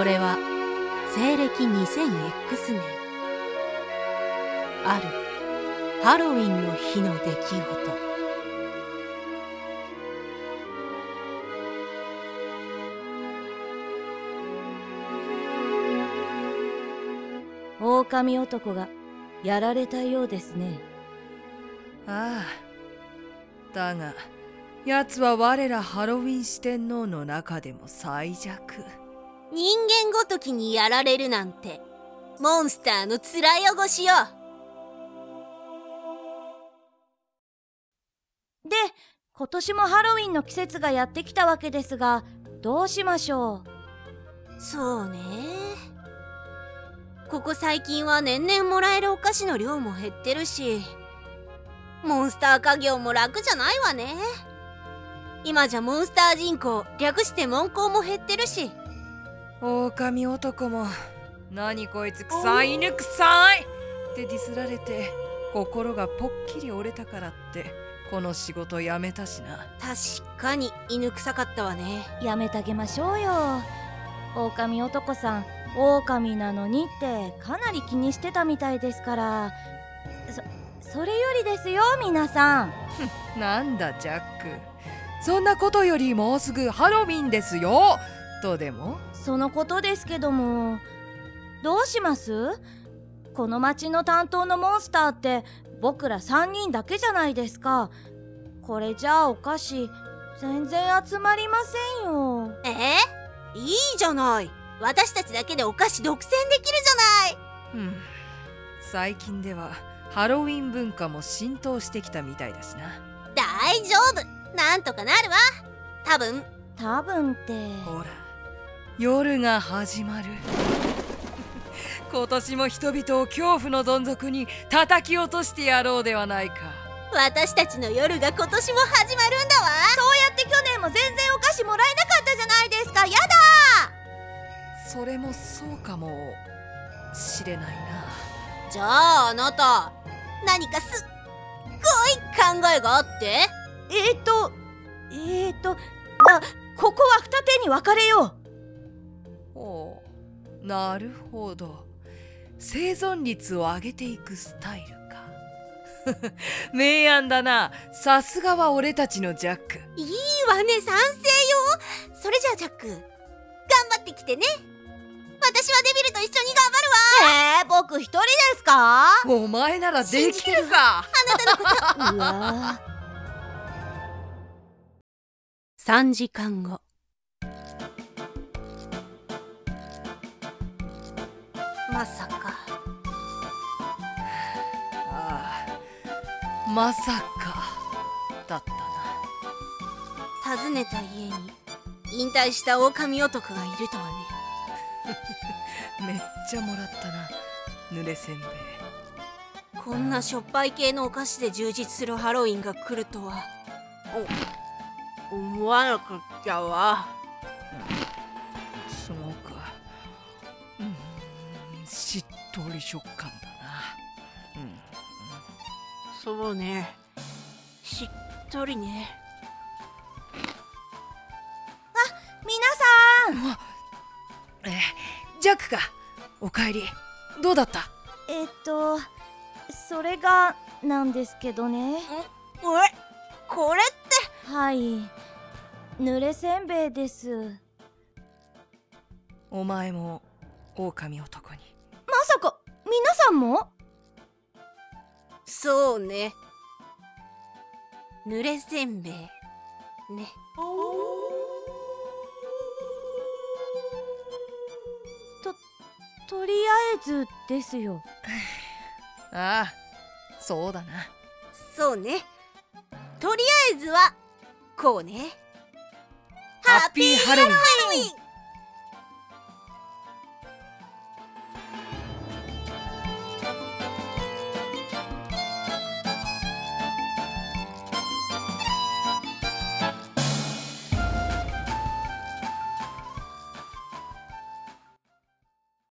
それは西暦 2000X 年、あるハロウィンの日の出来事。 狼男がやられたようですね。 ああ、だが奴は我らハロウィン四天王の中でも最弱。 人間ごときにやられるなんてモンスターの面汚しよ。 で、今年もハロウィンの季節がやってきたわけですが、どうしましょう。そうね。ここ最近は年々もらえるお菓子の量も減ってるし、モンスター家業も楽じゃないわね。今じゃモンスター人口、略してモンコウも減ってるし。 狼男も何こいつ臭い犬臭いってディスられて心がぽっきり折れたからってこの仕事辞めたしな。 確かに犬臭かったわね。 やめてあげましょうよ。狼男さん、狼なのにってかなり気にしてたみたいですから。それよりですよ、皆さん。 なんだジャック、そんなことよりもうすぐハロウィンですよとでも。 そのことですけども、どうします？この町の担当のモンスターって僕ら3人だけじゃないですか。これじゃあお菓子全然集まりませんよ。 いいじゃない。私たちだけでお菓子独占できるじゃない。 最近ではハロウィン文化も浸透してきたみたいだしな。 大丈夫、なんとかなるわ。多分ってほら、夜が始まる。今年も人々を恐怖のどん底に叩き落としてやろうではないか。 私たちの夜が今年も始まるんだわ。 そうやって去年も全然お菓子もらえなかったじゃないですか。やだ。 それもそうかもしれないな。 じゃああなた何かすっごい考えがあって。 ここは二手に分かれよう。 おう、なるほど。生存率を上げていくスタイルか。明暗だな。さすがは俺たちのジャック。 いいわね、賛成よ。それじゃあジャック、頑張ってきてね。私はデビルと一緒に頑張るわ。僕一人ですか？ お前ならできるさ。 あなたのこと。 うわ。 3時間後。まさか。 ああ、まさかだったな。 訪ねた家に引退した狼男がいるとはね。 めっちゃもらったな、濡れせんべい。 こんなしょっぱい系のお菓子で充実するハロウィンが来るとは思わなかったわ。 そうか。しっとり食感だな。 そうね、しっとりね。 皆さん。 ジャックか、おかえり。どうだった？ それがなんですけどね。 これって。 はい、濡れせんべいです。 お前も狼男に。 まさか皆さんも？ そうね、濡れせんべいね。 とりあえずですよ。 ああ、そうだな。 そうね、とりあえずはこうね。 ハッピーハロウィン。